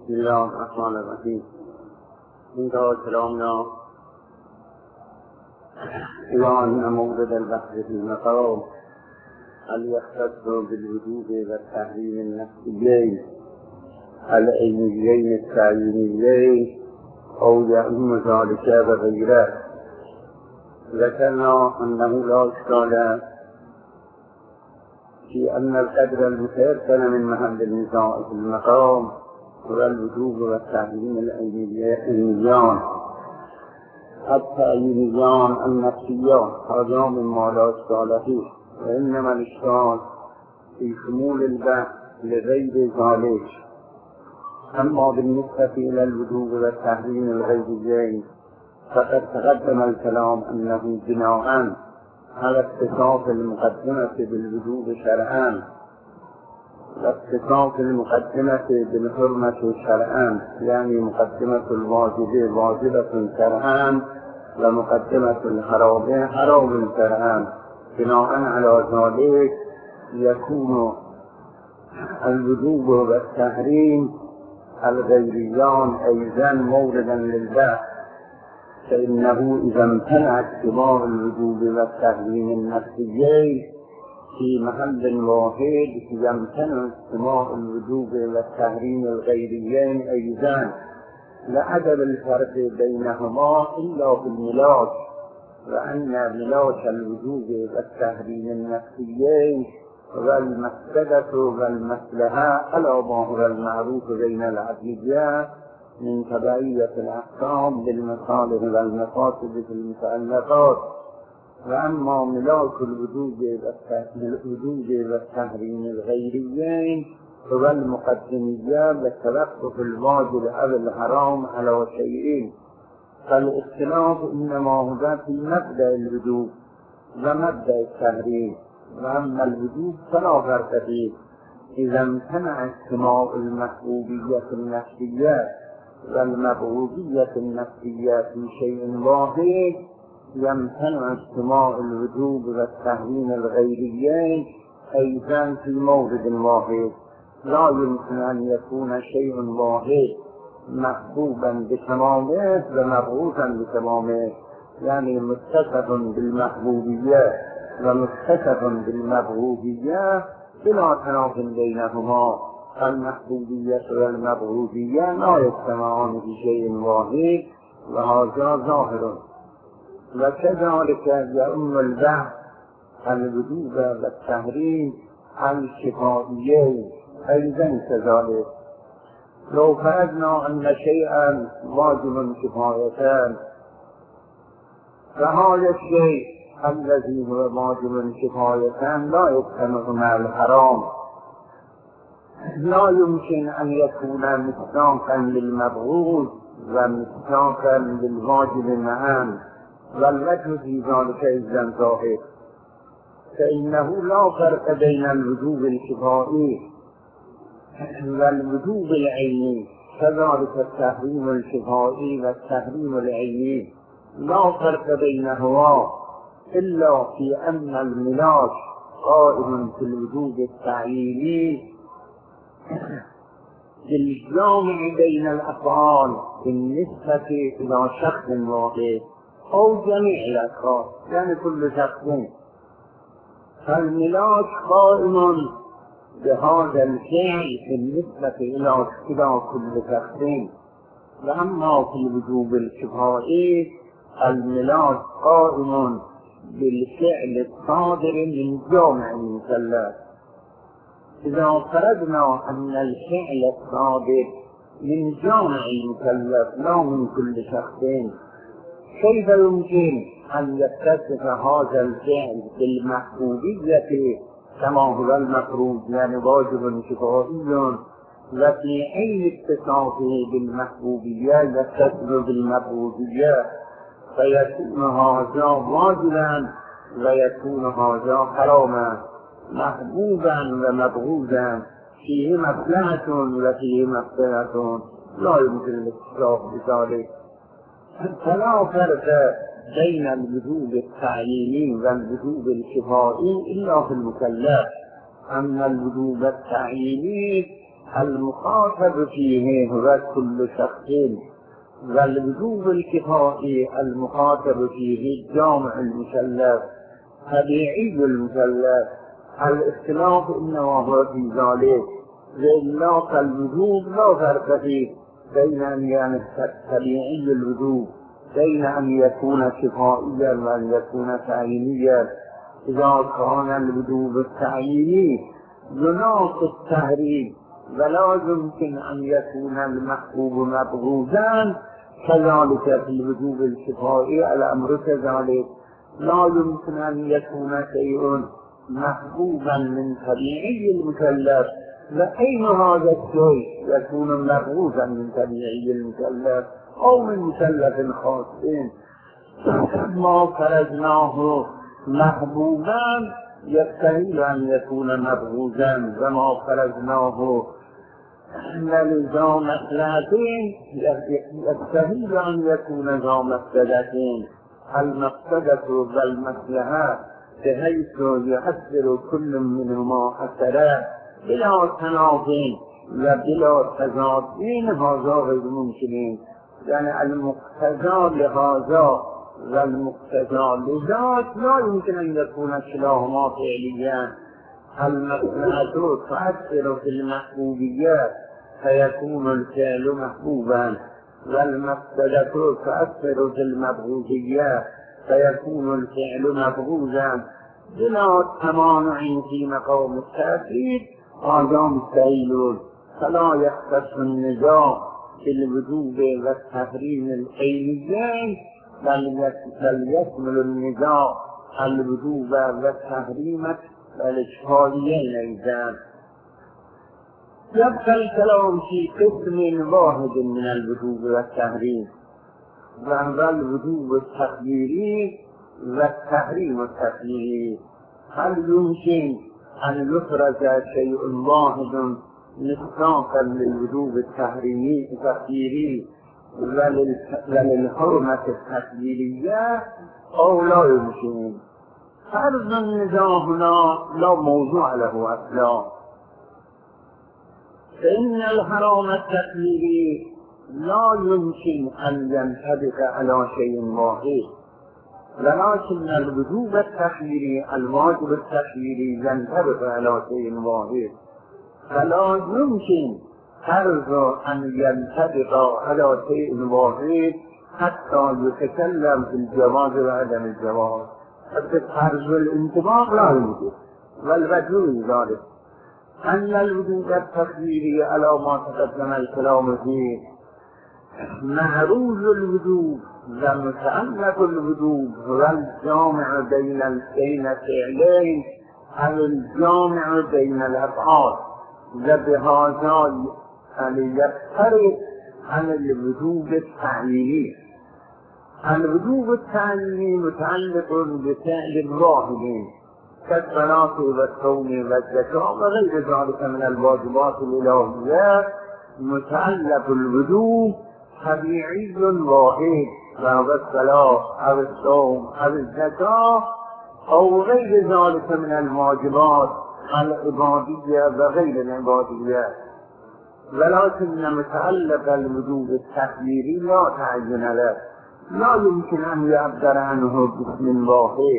بسم الله الرحمن الرحیم. انتهى كلامنا إلى أن مورد البحث في المقام هل يختص بالوجوب والتحريم النفسيين العلميين التعيينيين أو يعم ذلك بغيره. ذكرنا أنه لا إشكال في أن القدر المتيقن من محل النزاع في المقام هو الوجوب والتحريم العلميان التعيينيان النفسيان، هذا مما لا إشكال فيه، وإنما الإشكال في شمول البحث لغير ذلك. أما بالنسبة إلى الوجوب والتحريم الغيريين فقد تقدم الكلام أنه بناء على اتصاف المقدمة بالوجوب شرعا واتصاف المقدمة بالحرمة شرعا، يعني مقدمة الواجب واجبة شرعا ومقدمة الحرام حرام شرعا. بناء على ذلك يكون الوجوب والتحريم الغيريان أيضا موردا للبحث، فإنه إذا امتنع اتباع الوجوب والتحريم النفسيين في محل واحد يمتنع اتباع الوجوب والتحريم الغيريين أيضا، لعدم الفرق بينهما إلا في الملاك، وأن ملاك الوجوب والتحريم النفسيين والمفسدة والمصلحة على ما هو المعروف بين العقليات من تبعية الأحكام للمصالح والمفاسد في المتعلقات. وأما ملاك الوجوب والتحريم الغيريين هو المقدمية لتوقف الواجب أو الحرام على شيئين، فالاختلاف إنما هو في مبدأ الوجوب ومبدأ التحريم. وأما الوجوب فلا فرق فيه، إذا امتنع اجتماع المحبوبية النفسية والمبغوضية النفسية في شيء واحد يمتنع اجتماع الوجوب والتحريم الغيريين أيضا في مورد واحد. لا يمكن أن يكون شيء واحد محبوبا بتمامه ومبغوضا بتمامه، يعني متصف بالمحبوبية ومتصف بالمبغوضية بلا تناقض بينهما. المحبوبية والمبغوضية لا يجتمعان في شيء واحد، وهذا ظاهر. وكذلك يؤم البحث الوجوب والتحريم الشفائيين أيضا كذلك. لو فرضنا أن شيئا واجب كفايتان، فهذا الشيء الذي هو واجب كفايتان لا يجتمع مع الحرام، لا يمكن أن يكون مصداقا للمبغوض ومصداقا للواجب معا، والوجه في ذلك إذن ظاهر، فإنه لا فرق بين الوجوب الكفائي والوجوب العيني، كذلك التحريم الكفائي والتحريم العيني لا فرق بينهما إلا في أن الملاك قائم في الوجوب التعييني بالجامع بين الأفعال بالنسبة إلى شخص واحد أو جميع الأشخاص، يعني كل شخص، فالملاك قائم بهذا الفعل بالنسبة إلى كل شخص. وأما في الوجوب الكفائي الملاك قائم بالفعل الصادر من جامع المكلف. إذا فرضنا أن الفعل الصادر من جامع المكلف لا من كل شخص، كيف يمكن أن يتصف هذا الفعل بالمحبوبية كما هو المفروض، يعني واجب كفائي، وفي أي اتصافه بالمحبوبية يتصف بالمحبوبية، فيكون هذا واجبا ويكون هذا حراما، محبوبا ومبغوضا، فيه مصلحة وفيه مفسدة، لا يمكن الاتصاف بذلك. فلا فرق بين الوجوب التعييني والوجوب الكفائي إلا في المكلف. أما الوجوب التعييني المخاطب فيه هو كل شخص، والوجوب الكفائي المخاطب فيه الجامع المكلف طبيعي المكلف. الاختلاف إنما هو في ذلك، وإلا فالوجوب لا فرق فيه بين أن يكون طبيعي الوجوب بين أن يكون كفائيا وأن يكون تعيينيا. إذا كان الوجوب التعييني يناقض التحريم ولا يمكن أن يكون المحبوب مبغوضا، كذلك في الوجوب الكفائي الأمر كذلك، لا يمكن أن يكون شيء محبوبا من طبيعي المكلف لأين هذا الشيء يكون مبغوضا من طبيعي المكلف أو من مكلف خاص. ما فرضناه محبوبا يستحيل أن يكون مبغوضا، وما فرضناه لذا مصلحتين يستحيل أن يكون ذا مفسدتين. المفسدة والمصلحة بحيث يؤثر كل منهما أثرا بلا تناقض وبلا تضاد، هذا غير ممكن. يعني المقتضى لهذا والمقتضى لذاك لا يمكن أن يكون كلاهما فعليا. المصلحة تؤثر في المحبوبيات فيكون الفعل محبوبا، والمفسدة تؤثر في المبغوضيات فيكون الفعل مبغوضا بلا تمانع في مقام التأكيد. هذا مستحيل، فلا يختص النزاع في الوجوب والتحريم العينيين، بل يشمل النزاع الوجوب والتحريم الإشكاليين أيضا. يبقى الكلام في قسم واحد من الوجوب والتحريم، وهو الوجوب التقديري والتحريم التقديري. هل يمكن أن يفرز شيء واحد مصداقا للوجوب التقديري وللحرمة التقديرية أو لا يمكن؟ فرض النزاع هنا لا موضوع له أصلا، فإن الحرام التقديري لا يمكن أن ينطبق على شيء واحد، ولكن الوجوب التقديري الواجب التقديري ينطبق على شيء واحد، فلا يمكن فرض أن ينطبق على شيء واحد حتى يتكلم في الجواز وعدم الجواز. فرض الانطباق لا يمكن، والوجه ذلك أن الوجوب التقديري على ما تقدم الكلام فيه معروض الوجوب ومتعلق الوجوب هو الجامع بين الفعلين أو الجامع بين الأفعال، وبهذا يختلف عن الوجوب التعييني. الوجوب التعييني متعلق بفعل واحد كالصلاة والصوم والزكاة وغير ذلك من الواجبات الإلهية. متعلق الوجوب طبيعي واحد وهو الصلاة أو الصوم أو الزكاة أو غير ذلك من الواجبات العبادية وغير العبادية، ولكن متعلق الوجوب التقديري لا تعين له، لا يمكن أن يعبر عنه باسم واحد،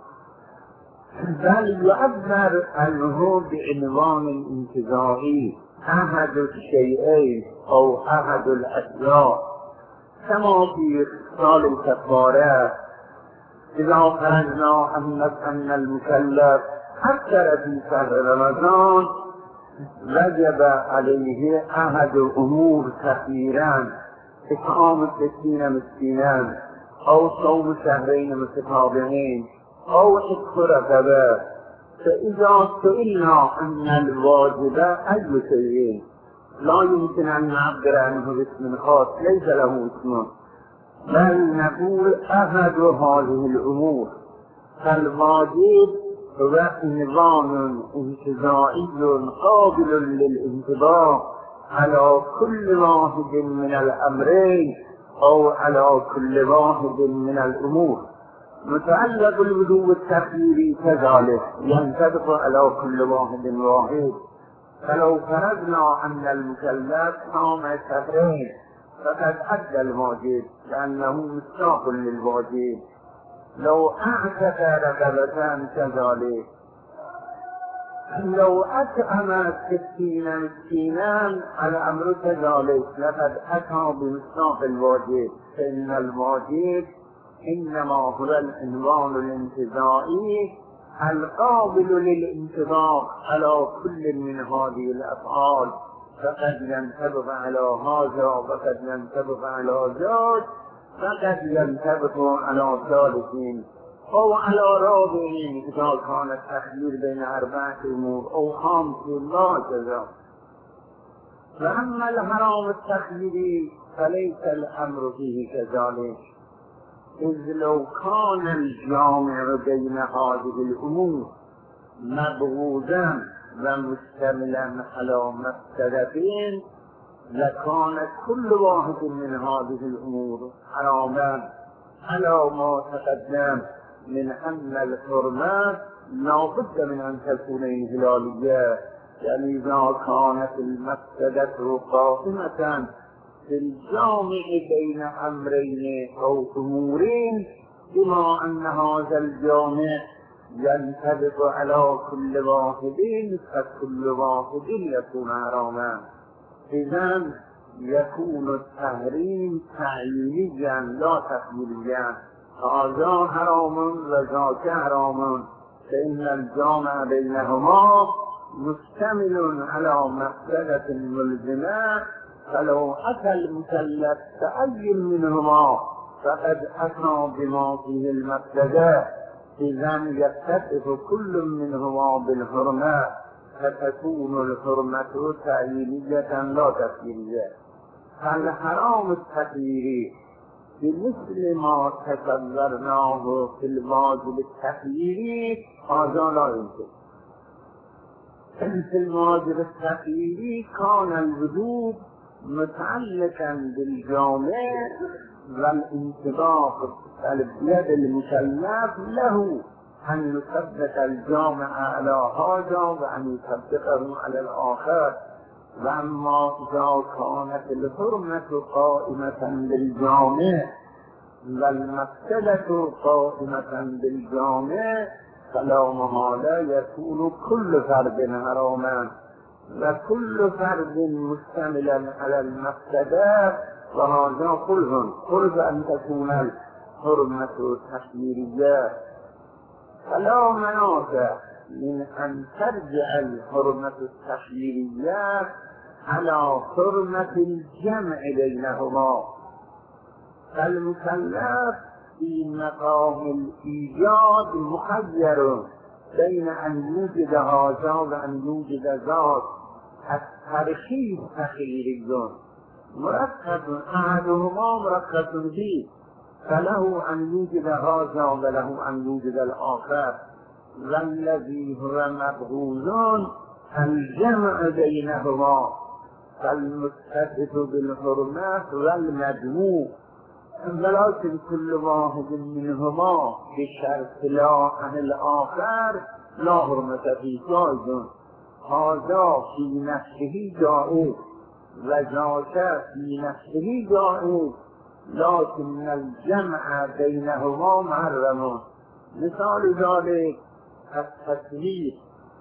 بل يعبر عنه بعنوان انتزاعي أحد الشيئين أو أحد الأشياء، كما في خصال الكفارة إذا فرضنا أن المكلف أكثر في شهر رمضان وجب عليه أحد أمور كثيرا إطعام 60 مسكينا أو صوم شهرين متتابعين أو عتق رقبة. فإذا سئلنا أن الواجب أي شيء لا يمكن أن نعبر عنه باسم خاص ليس له اسم، بل نقول أحد هذه الأمور. فالواجب هو نظام انتزاعي قابل للانطباق على كل واحد من الأمرين أو على كل واحد من الأمور. متعلق الوجوب التقديري كذلك ينطبق على كل واحد واحد، فلو فرضنا أن المكلف صام شهرين فقد أدى الواجب لأنه مصداق للواجب. لو أعتق رقبة كذلك. لو أطعم 60 مسكينا الأمر كذلك، لقد أتى بمصداق الواجب، فإن الواجب إنما هو العنوان الانتزاعي القابل للانطباق على كل من هذه الأفعال، فقد ينطبق على هذا وقد ينطبق على ذاك، فقد ينطبق على ثالثين أو على رابعين إذا كان التخيير بين 4 أمور أو 5 لا كذا. فأما الحرام التخييري فليس الأمر فيه كذلك، إذ لو كان الجامع بين هذه الأمور مبغوضا ومشتملا على مفسدتين لكان كل واحد من هذه الأمور حراما على ما تقدم من أن الحرمات لا بد من أن تكون انهلالية، يعني إذا كانت المفسدة قائمة في الجامع بين أمرين أو أمورين بما أن هذا الجامع ينطبق على كل واحد فكل واحد يكون حراما، إذن يكون التحريم تعيينيا لا تخييريا، هذا حرام وذاك حرام، فإن الجامع بينهما مشتمل على مفسدة ملزمة، فلو أتى المكلف بأي منهما فقد أتى بما فيه المفسدة، إذن يتصف كل منهما بالحرمة، فتكون الحرمة تعيينية لا تخييرية. فالحرام التخييري بمثل ما تصورناه في الواجب التخييري هذا لا يمكن. في الواجب التخييري كان الوجوب متعلقا بالجامع والانطباق بيد المكلف له أن يثبت الجامع على هذا وأن يثبته على الآخر. وأما إذا كانت الحرمة قائمة بالجامع والمفسدة قائمة بالجامع فلا محالة يكون كل فرد حراما، وكل فرد مشتملا على المفسدة، وهذا قلب أن تكون الحرمة تخييرية. فلا مناط من أن ترجع الحرمة التخييرية على حرمة الجمع بينهما، فالمكلف في مقام الإيجاد مخير بين أن يوجد هذا وأن يوجد ذاك. الترخيص تخييري مركب أحدهما مركب فيه، فله أن يوجد هذا وله أن يوجد الآخر، والذي هو مبغوض الجمع بينهما، فالمتصف بالحرمات والمجموع، ولكن كل واحد منهما بشرط لا عن الآخر لا حرمة فيه جائز، هذا في نفسه جائز وذاك في نفسه جائز، لكن الجمع بينهما محرم. مثال ذلك التصوير،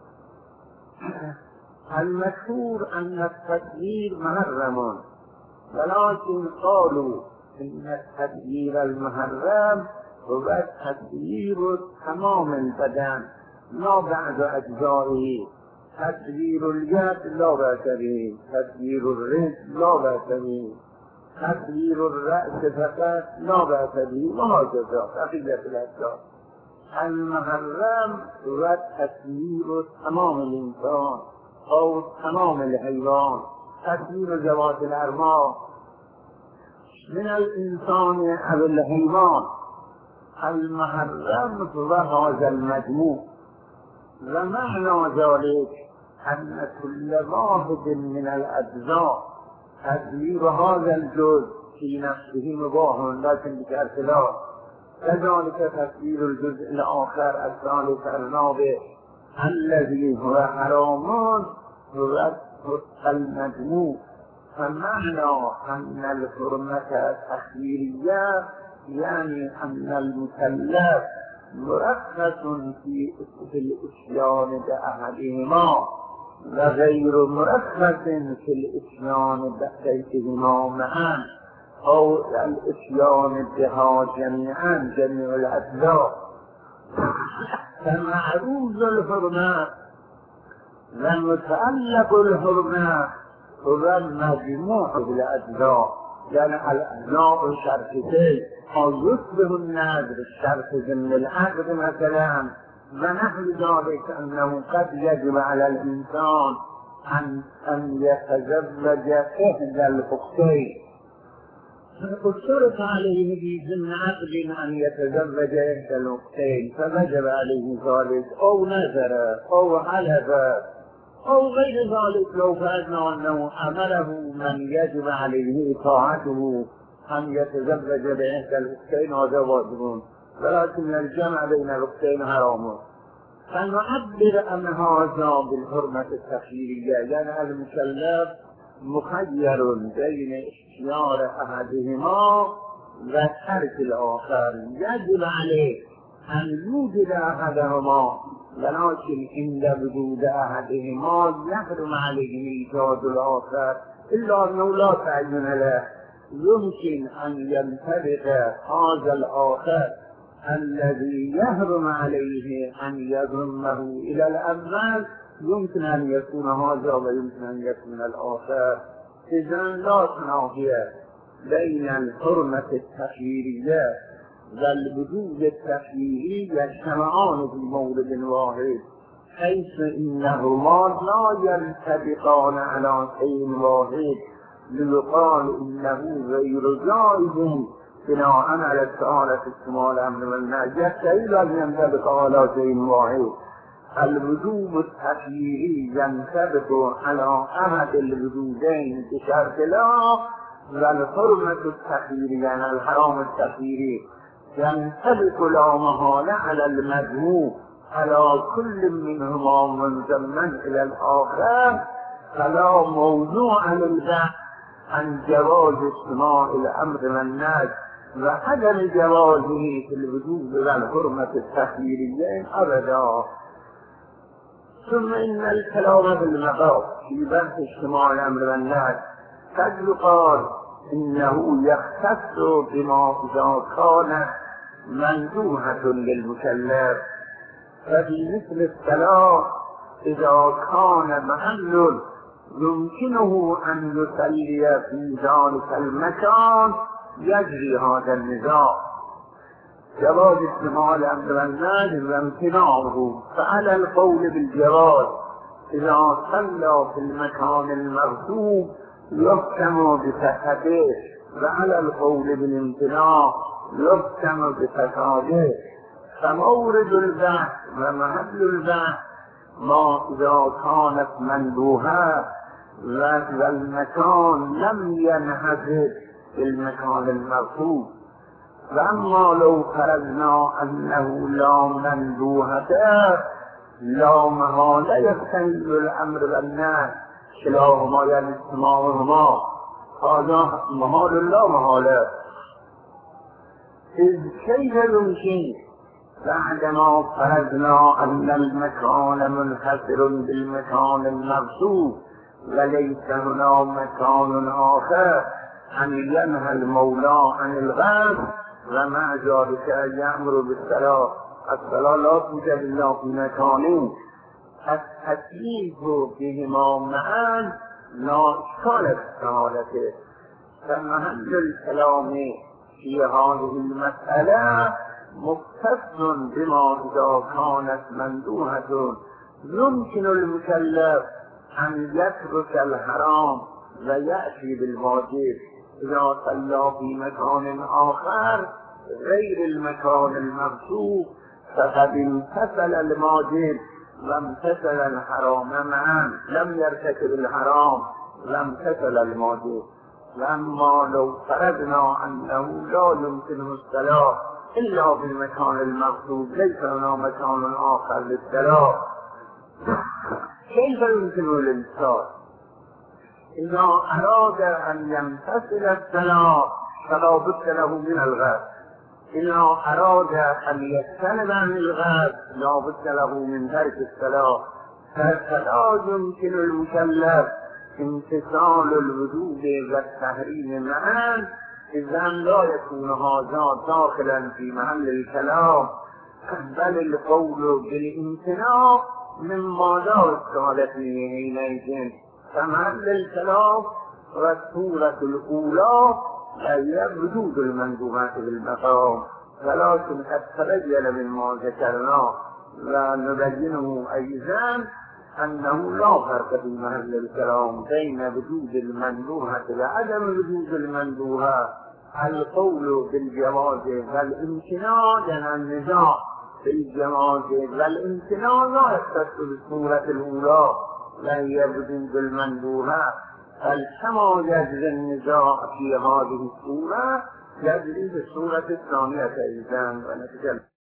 المشهور أن التصوير محرم، ولكن قالوا إن التصوير المحرم هو تصوير تمام البدن لا بعد أجزائه، تصوير اليد لا بأس به، تصوير الرجل لا بأس به، تصوير الرأس فقط لا بأس به، وهكذا بقية الأشياء. المحرم هو تصوير تمام الإنسان أو تمام الحيوان، تصوير ذوات الأرواح من الإنسان أو الحيوان. المحرم هو هذا المجموع، ومعنى ذلك أن كل واحد من الأجزاء تصوير هذا الجزء في نفسه مباح لكن بكارثلاف، كذلك تصوير الجزء الآخر الثالث الرابع الذي هو حرام المجموع. فمعنى أن الحرمة تخييرية يعني أن المكلف مرخص في الإتيان بأحدهما وغير مرخص في الإتيان بأحدهما معا أو الإتيان بها جميعا جميع الأجزاء. فمعروض الحرمة ومتعلق الحرمة هو المجموع بالأجزاء، يعني الأجزاء شرطتين أو يشبه النذر الشرط ضمن العقد مثلا، ونحو ذلك أنه قد يجب على الإنسان أن يتزوج إحدى الأختين، فاشترط عليه في ضمن عقد أن يتزوج إحدى الأختين فوجب عليه ذلك، أو نذر أو حلف أو غير ذلك. لو فرضنا أنه أمره من يجب عليه طاعته أن يتزوج بإحدى الأختين هذا واجب، ولكن الجمع بين الأختين حرام. فنعبر عن هذا بالحرمة التخييرية، يعني المكلف مخير بين اختيار أحدهما وترك الآخر، يجب عليه أن يوجد أحدهما، ولكن عند وجود أحدهما يحرم عليه إيجاد الآخر إلا أنه لا تعين له. يمكن أن ينطبق هذا الآخر الذي يحرم عليه أن يضمه إلى الأول، يمكن أن يكون هذا ويمكن أن يكون الآخر. إذن لا تنافي بين الحرمة التخييرية والوجود التخييري يجتمعان في مورد واحد، حيث إنهما لا ينطبقان على شيء واحد ليقال إنه غير جائز بناء على السؤال الشمال الأمر والنهي، إلا أن ينطبق على شيء واحد. الوجوب التخييري ينطبق على أحد الوجودين بشرط لا، والحرمة التخييرية يعني الحرام التخييري ينطبق لا محالة على المجموع، على كل منهما منضمن إلى الآخر، فلا موضوع للبحث عن جواز استماع الأمر والنهي وعدم جوازه في الوجوب والحرمة التخييريين أبدا. ثم إن الكلام بالمقام في بحث استماع الأمر والنهي قد يقال إنه يختص بما إذا كان مندوحة للمكلف، ففي مثل الصلاة إذا كان محل يمكنه أن يصلي في ذلك المكان يجري هذا النزاع، جواز استماع الأمر والنهي وامتناعه. فعلى القول بالجواز إذا صلى في المكان المرغوب يحكم بصحته، وعلى القول بالامتناع يحكم بفساده. فمورد البحث ومحل البحث ما إذا كانت مندوحة والمكان لم ينحصر في المكان المرغوب. وأما لو فرضنا أنه لا مندوحة لا محالة يختل الأمر والنهي كلاهما يعني استماعهما، هذا محال لا محالة. إذ كيف يمكن بعدما فرضنا أن المكان منحصر بالمكان المغصوب وليس هنا مكان آخر أن ينهى المولى عن الغيب، ومع ذلك يأمر بالصلاة. الصلاة لا توجد إلا في مكانين، التكليف بهما معا لا إشكال في الصلاة. فمحل الكلام في هذه المسألة مختص بما إذا كانت مندوحة يمكن المكلف أن يترك الحرام ويأتي بالواجب. إذا صلى في مكان آخر غير المكان المغصوب فقد امتثل الواجب وامتثل الحرام معا، لم يرتكب الحرام وامتثل الواجب. لما لو فرضنا أنه لا يمكنه الصلاة إلا بالمكان المغصوب ليس هنا مكان آخر للصلاة، كيف يمكن الإنسان إذا أراد أن يمتثل السلام فلا بد له من الغاز، إذا أراد أن يجتنب عن الغاز لا بد له من ترك السلام. فلا يمكن المكلف امتثال الوجوب والتحريم معا إذا لا يكون هذا داخلا في محل الكلام، بل القول بالامتناع مما لا إشكال فيه حينئذ. فمحل الكلام والصورة الأولى هي وجود المندوبات بالمقام، ولكن قد تبين مما ذكرنا ونبينه أيضا أنه لا فرق في محل الكلام بين وجود المندوبة وعدم وجود المندوبة. القول بالجواز والامتناع لأن النزاع بالجواز والامتناع لا يختص بالصورة الأولى وهي وجود المندوبة، بل كما يجري النزاع في هذه الصورة يجري في الصورة الثانية أيضا. ونتكلم